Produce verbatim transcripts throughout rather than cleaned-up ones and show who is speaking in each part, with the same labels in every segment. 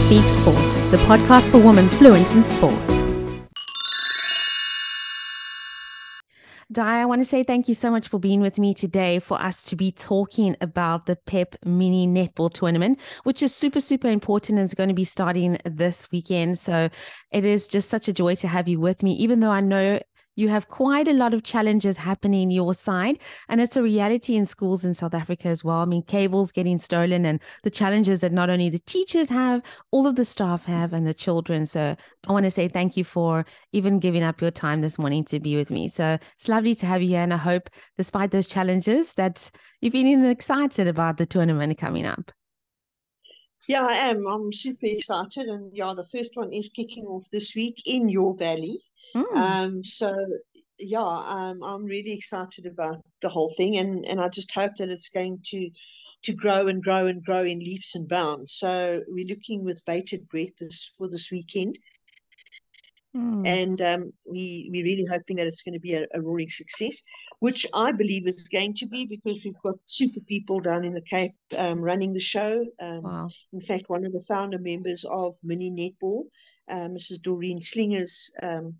Speaker 1: Speak Sport, the podcast for women fluent in sport. Di, I want to say thank you so much for being with me today for us to be talking about the PEP Mini Netball Tournament, which is super, super important and is going to be starting this weekend. So it is just such a joy to have you with me, even though I know you have quite a lot of challenges happening your side, and it's a reality in schools in South Africa as well. I mean, cables getting stolen and the challenges that not only the teachers have, all of the staff have, and the children. So I want to say thank you for even giving up your time this morning to be with me. So it's lovely to have you here, and I hope despite those challenges that you've been even excited about the tournament coming up.
Speaker 2: Yeah, I am. I'm super excited. And yeah, the first one is kicking off this week in your valley.
Speaker 1: Mm.
Speaker 2: Um, so yeah, um, I'm really excited about the whole thing, and, and I just hope that it's going to to grow and grow and grow in leaps and bounds. So we're looking with bated breath this, for this weekend.
Speaker 1: Mm.
Speaker 2: And um, we, we're really hoping that it's going to be a, a roaring success, which I believe is going to be, because we've got super people down in the Cape um, running the show. Um,
Speaker 1: Wow.
Speaker 2: In fact, one of the founder members of Mini Netball, uh, Missus Doreen Slingers, um,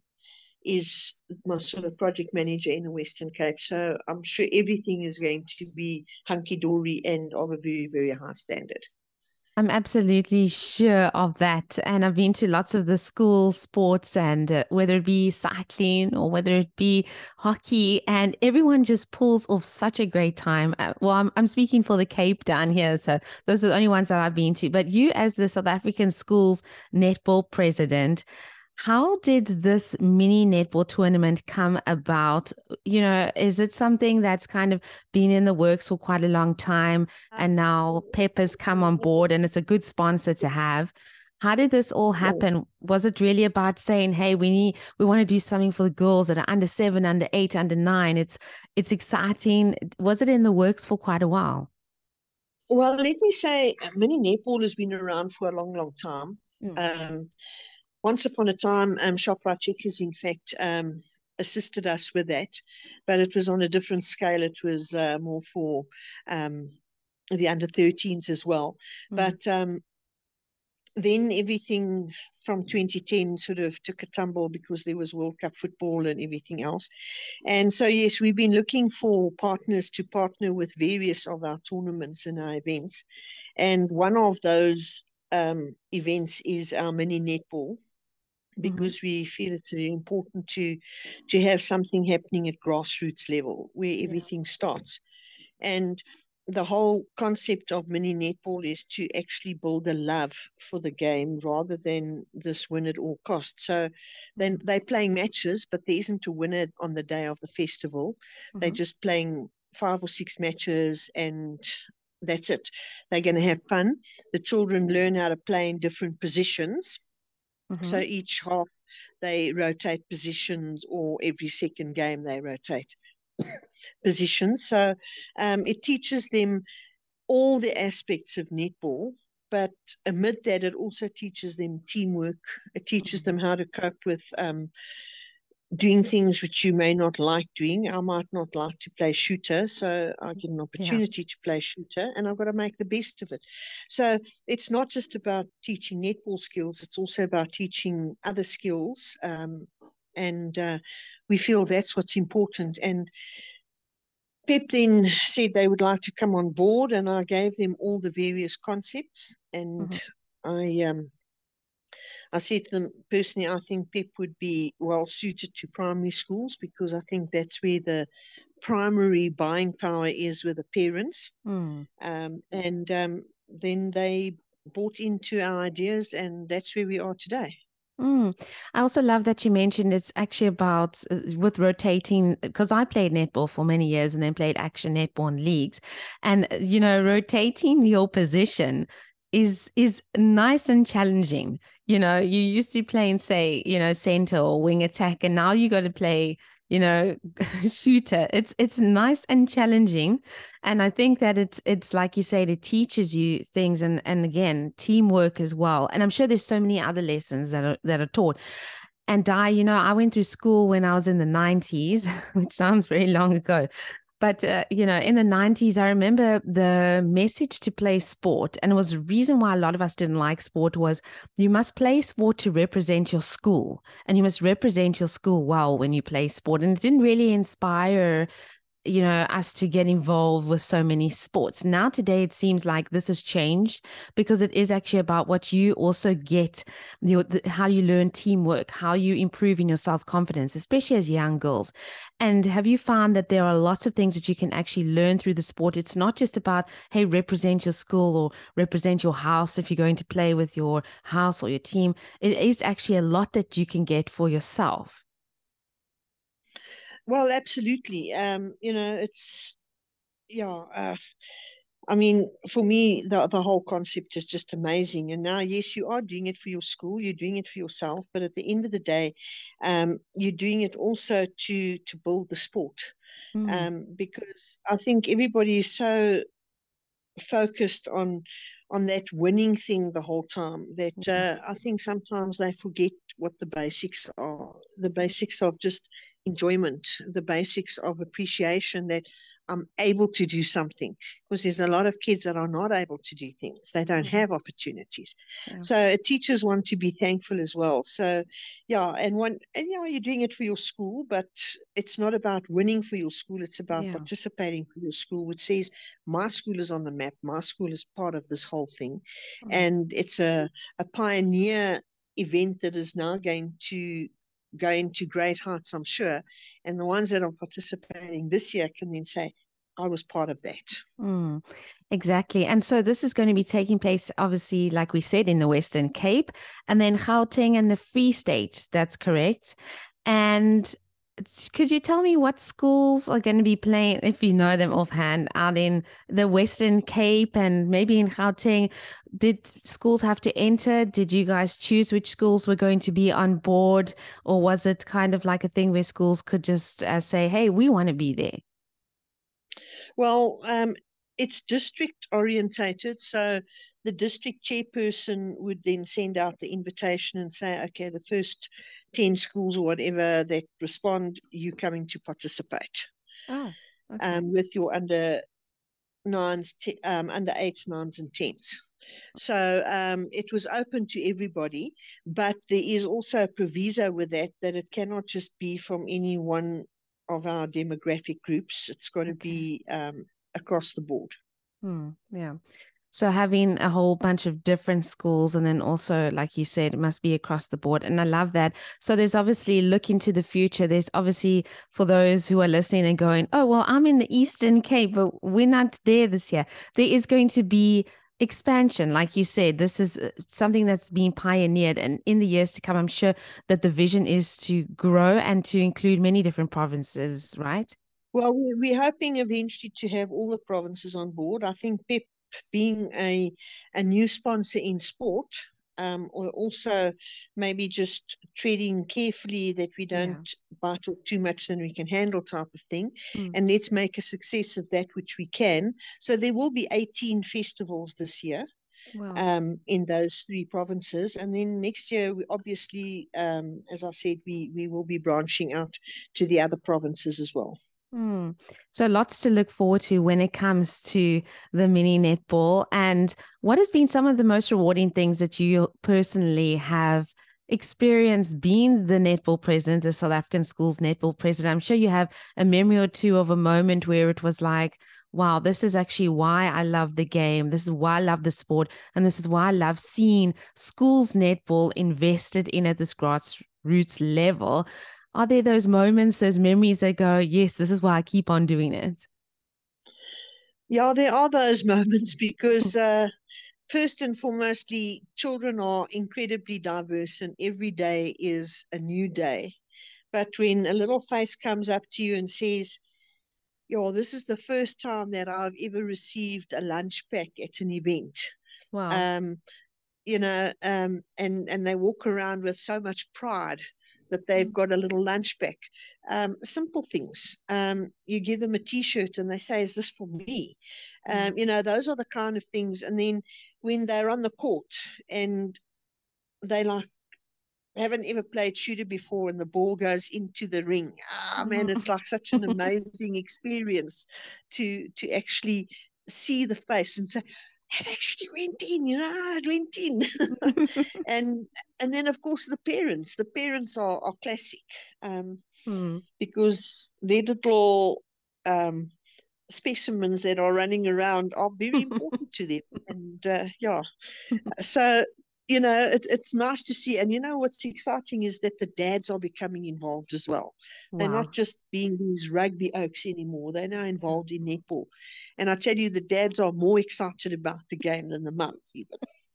Speaker 2: is my sort of project manager in the Western Cape. So I'm sure everything is going to be hunky-dory and of a very, very high standard.
Speaker 1: I'm absolutely sure of that. And I've been to lots of the school sports, and uh, whether it be cycling or whether it be hockey, and everyone just pulls off such a great time. Uh, well, I'm, I'm speaking for the Cape down here. So those are the only ones that I've been to. But you, as the South African schools netball president, how did this mini netball tournament come about? You know, is it something that's kind of been in the works for quite a long time, and now PEP has come on board and it's a good sponsor to have? How did this all happen? Was it really about saying, hey, we need, we want to do something for the girls that are under seven, under eight, under nine? It's, it's exciting. Was it in the works for quite a while?
Speaker 2: Well, let me say, mini netball has been around for a long, long time.
Speaker 1: Mm.
Speaker 2: Um, Once upon a time, um, Shoprite Checkers, in fact, um, assisted us with that, but it was on a different scale. It was uh, more for um, the under thirteens as well.
Speaker 1: Mm.
Speaker 2: But um, then everything from twenty ten sort of took a tumble because there was World Cup football and everything else. And so, yes, we've been looking for partners to partner with various of our tournaments and our events. And one of those um, events is our mini netball, because mm-hmm. we feel it's very important to to have something happening at grassroots level where everything yeah. starts. And the whole concept of mini netball is to actually build a love for the game rather than this win at all costs. So then they're playing matches, but there isn't a winner on the day of the festival. Mm-hmm. They're just playing five or six matches, and that's it. They're going to have fun. The children learn how to play in different positions. Mm-hmm. So each half they rotate positions, or every second game they rotate positions. So um, it teaches them all the aspects of netball, but amid that, it also teaches them teamwork. It teaches them how to cope with um, doing things which you may not like doing. I might not like to play shooter, so I get an opportunity yeah. to play shooter, and I've got to make the best of it. So it's not just about teaching netball skills, it's also about teaching other skills, um, and uh, we feel that's what's important. And PEP then said they would like to come on board, and I gave them all the various concepts, and mm-hmm. I um, I said to them, personally, I think PEP would be well suited to primary schools, because I think that's where the primary buying power is with the parents. Mm. Um, and um, then they bought into our ideas, and that's where we are today.
Speaker 1: Mm. I also love that you mentioned it's actually about uh, with rotating, because I played netball for many years and then played action netball in leagues. And, you know, rotating your position is is nice and challenging. You know, you used to play in, say, you know, center or wing attack, and now you got to play, you know, shooter. It's it's nice and challenging. And I think that it's it's like you said, it teaches you things, and and again, teamwork as well. And I'm sure there's so many other lessons that are that are taught. And Di, you know, I went through school when I was in the nineties, which sounds very long ago. But, uh, you know, in the nineties, I remember the message to play sport. And it was the reason why a lot of us didn't like sport was you must play sport to represent your school. And you must represent your school well when you play sport. And it didn't really inspire you know, us to get involved with so many sports. Now, today, it seems like this has changed because it is actually about what you also get, the, the, how you learn teamwork, how you improve in your self-confidence, especially as young girls. And have you found that there are lots of things that you can actually learn through the sport? It's not just about, hey, represent your school or represent your house if you're going to play with your house or your team. It is actually a lot that you can get for yourself.
Speaker 2: Well, absolutely. Um, you know, it's yeah. Uh, I mean, for me, the the whole concept is just amazing. And now, yes, you are doing it for your school, you're doing it for yourself, but at the end of the day, um, you're doing it also to to build the sport.
Speaker 1: Mm.
Speaker 2: Um, because I think everybody is so focused on on that winning thing the whole time that uh, I think sometimes they forget what the basics are, the basics of just enjoyment, the basics of appreciation that I'm able to do something, because there's a lot of kids that are not able to do things. They don't
Speaker 1: Mm-hmm.
Speaker 2: have opportunities.
Speaker 1: Yeah.
Speaker 2: So teachers want to be thankful as well. So yeah, and one and yeah, you're doing it for your school, but it's not about winning for your school. It's about
Speaker 1: Yeah.
Speaker 2: participating for your school, which says my school is on the map. My school is part of this whole thing.
Speaker 1: Mm.
Speaker 2: And it's a, a pioneer event that is now going to go into great heights, I'm sure. And the ones that are participating this year can then say, I was part of that.
Speaker 1: Mm, exactly. And so this is going to be taking place, obviously, like we said, in the Western Cape, and then Gauteng and the Free State. That's correct. And could you tell me what schools are going to be playing, if you know them offhand, out in the Western Cape and maybe in Gauteng? Did schools have to enter? Did you guys choose which schools were going to be on board? Or was it kind of like a thing where schools could just uh, say, hey, we want to be there?
Speaker 2: Well, um, it's district orientated. So the district chairperson would then send out the invitation and say, okay, the first ten schools or whatever that respond, you coming to participate.
Speaker 1: Oh, okay.
Speaker 2: Um, with your under nines, t- um, under eights, nines, and tens. So um, it was open to everybody, but there is also a proviso with that that it cannot just be from any one of our demographic groups. It's got to
Speaker 1: Okay.
Speaker 2: be um, across the board.
Speaker 1: Hmm, yeah. So having a whole bunch of different schools and then also, like you said, it must be across the board. And I love that. So there's obviously look into the future. There's obviously for those who are listening and going, oh, well, I'm in the Eastern Cape, but we're not there this year. There is going to be expansion. Like you said, this is something that's being pioneered. And in the years to come, I'm sure that the vision is to grow and to include many different provinces, right?
Speaker 2: Well, we're hoping eventually to have all the provinces on board. I think PEP being a, a new sponsor in sport, um, or also maybe just treading carefully that we don't yeah. bite off too much than we can handle type of thing. Mm. And let's make a success of that which we can. So there will be eighteen festivals this year. Wow. Um, in those three provinces. And then next year, we obviously, um, as I said, we, we will be branching out to the other provinces as well.
Speaker 1: Mm. So lots to look forward to when it comes to the mini netball. And what has been some of the most rewarding things that you personally have experienced being the netball president, the South African Schools netball president? I'm sure you have a memory or two of a moment where it was like, wow, this is actually why I love the game. This is why I love the sport. And this is why I love seeing schools netball invested in at this grassroots level. Are there those moments, those memories that go, yes, this is why I keep on doing it?
Speaker 2: Yeah, there are those moments because uh, first and foremostly, children are incredibly diverse and every day is a new day. But when a little face comes up to you and says, yo, this is the first time that I've ever received a lunch pack at an event.
Speaker 1: Wow.
Speaker 2: Um, you know, um, and, and they walk around with so much pride that they've got a little lunch pack. Um, simple things. Um, you give them a T-shirt and they say, is this for me? Um, you know, those are the kind of things. And then when they're on the court and they like, haven't ever played shooter before and the ball goes into the ring. Ah, man, it's like such an amazing experience to to actually see the face and say, it actually went in, you know, it went in. and and then of course the parents. The parents are, are classic. Um,
Speaker 1: Hmm.
Speaker 2: because their little um specimens that are running around are very important to them. And uh, yeah, so you know it, it's nice to see. And you know what's exciting is that the dads are becoming involved as well. They're
Speaker 1: Wow.
Speaker 2: not just being these rugby oaks anymore. They're now involved in netball. And I tell you, the dads are more excited about the game than the mums even.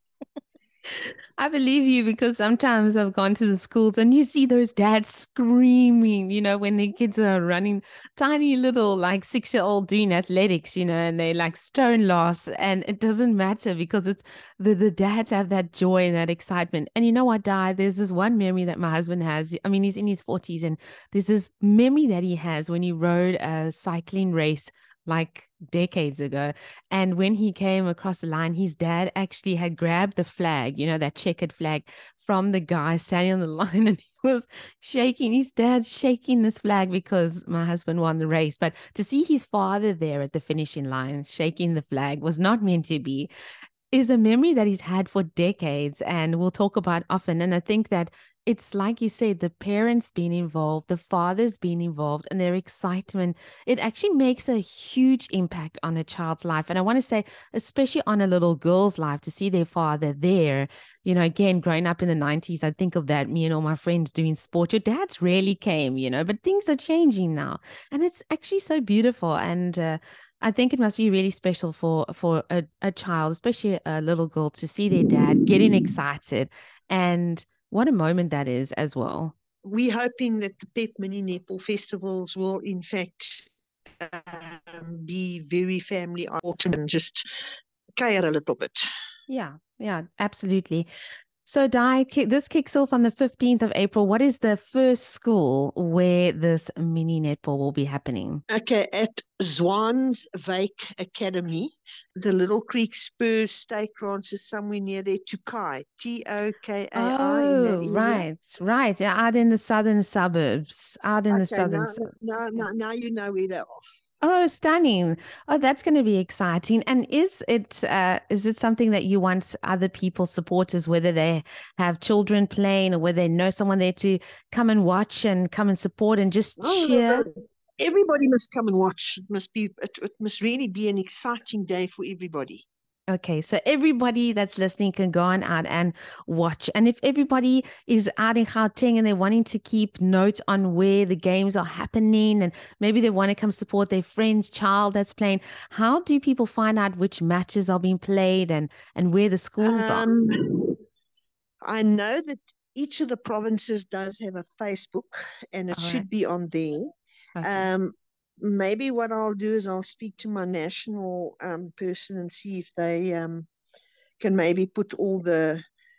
Speaker 1: I believe you because sometimes I've gone to the schools and you see those dads screaming, you know, when their kids are running, tiny little like six year old doing athletics, you know, and they like stone lost. And it doesn't matter because it's the, the dads have that joy and that excitement. And you know what, Di? There's this one memory that my husband has. I mean, he's in his forties, and there's this memory that he has when he rode a cycling race like decades ago. And when he came across the line, his dad actually had grabbed the flag, you know, that checkered flag from the guy standing on the line, and he was shaking. His dad's shaking this flag because my husband won the race. But to see his father there at the finishing line shaking the flag was not meant to be, is a memory that he's had for decades and we'll talk about often. And I think that it's like you said, the parents being involved, the fathers being involved, and their excitement, it actually makes a huge impact on a child's life. And I want to say, especially on a little girl's life, to see their father there, you know, again, growing up in the nineties, I think of that, me and all my friends doing sport. Your dads rarely came, you know, but things are changing now. And it's actually so beautiful. And uh, I think it must be really special for for a, a child, especially a little girl, to see their dad getting excited. And what a moment that is as well.
Speaker 2: We're hoping that the Pep Mini Netball festivals will, in fact, um, be very family oriented and just care a little bit.
Speaker 1: Yeah, yeah, absolutely. So, Di, this kicks off on the fifteenth of April. What is the first school where this mini netball will be happening?
Speaker 2: Okay, at Zwanswijk Academy, the Little Creek Spurs State Ranch is somewhere near there, Tokai, T O K A I, in that
Speaker 1: Oh,
Speaker 2: area.
Speaker 1: right, right. Yeah, out in the southern suburbs, out in the
Speaker 2: Okay,
Speaker 1: southern
Speaker 2: now,
Speaker 1: suburbs.
Speaker 2: now,
Speaker 1: Yeah.
Speaker 2: now, now you know where they are.
Speaker 1: Oh, stunning. Oh, that's going to be exciting. And is it uh, is it something that you want other people, supporters, whether they have children playing or whether they know someone there to come and watch and come and support and just
Speaker 2: Oh,
Speaker 1: cheer?
Speaker 2: everybody must come and watch. It must be, it, it must really be an exciting day for everybody.
Speaker 1: Okay, so everybody that's listening can go on out and watch. And if everybody is out in Gauteng and they're wanting to keep notes on where the games are happening and maybe they want to come support their friend's child that's playing, how do people find out which matches are being played and and where the schools are?
Speaker 2: Um, I know that each of the provinces does have a Facebook, and it
Speaker 1: All right.
Speaker 2: should be on there.
Speaker 1: Okay.
Speaker 2: Um, maybe what I'll do is I'll speak to my national um, person and see if they um, can maybe put all the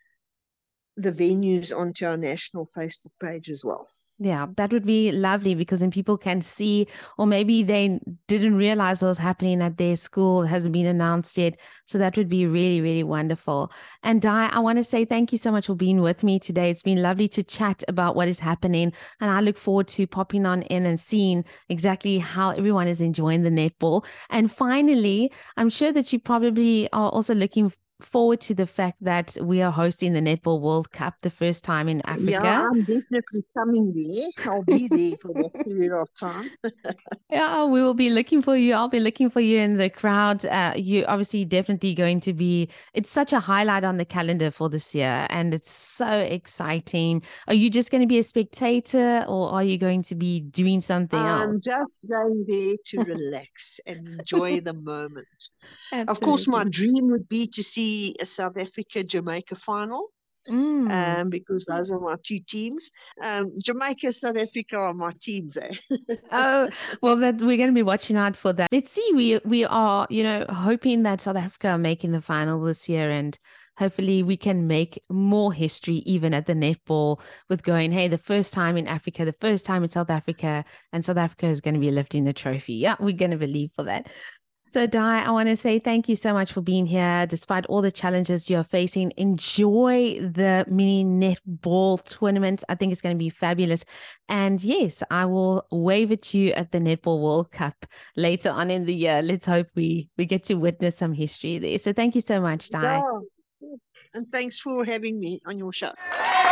Speaker 2: the venues onto our national Facebook page as well.
Speaker 1: Yeah, that would be lovely because then people can see, or maybe they didn't realize what was happening at their school, it hasn't been announced yet. So that would be really, really wonderful. And Di, I want to say thank you so much for being with me today. It's been lovely to chat about what is happening. And I look forward to popping on in and seeing exactly how everyone is enjoying the netball. And finally, I'm sure that you probably are also looking forward to the fact that we are hosting the Netball World Cup the first time in
Speaker 2: Yeah,
Speaker 1: Africa.
Speaker 2: I'm definitely coming there. I'll be there for that period of time.
Speaker 1: Yeah, we will be looking for you. I'll be looking for you in the crowd. Uh, you obviously definitely going to be, it's such a highlight on the calendar for this year, and it's so exciting. Are you just going to be a spectator or are you going to be doing something
Speaker 2: I'm
Speaker 1: else?
Speaker 2: just going there to relax and enjoy the moment. Of course, my
Speaker 1: Absolutely.
Speaker 2: dream would be to see a South Africa Jamaica final,
Speaker 1: Mm.
Speaker 2: um, because those are my two teams. Um, Jamaica, South Africa are my teams. Eh?
Speaker 1: Oh, well, that we're going to be watching out for that. Let's see. We we are, you know, hoping that South Africa are making the final this year, and hopefully we can make more history even at the netball with going, hey, the first time in Africa, the first time in South Africa, and South Africa is going to be lifting the trophy. Yeah, we're going to believe for that. So, Di, I want to say thank you so much for being here. Despite all the challenges you're facing, enjoy the mini netball tournament. I think it's going to be fabulous. And yes, I will wave at you at the Netball World Cup later on in the year. Let's hope we, we get to witness some history there. So, thank you so much, Di.
Speaker 2: Yeah. And thanks for having me on your show.